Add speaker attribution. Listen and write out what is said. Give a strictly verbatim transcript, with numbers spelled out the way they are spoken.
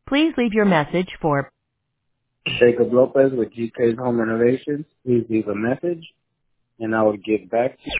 Speaker 1: Please leave your message for
Speaker 2: Jacob Lopez with G K's Home Renovations. Please leave a message, and I will get back to you.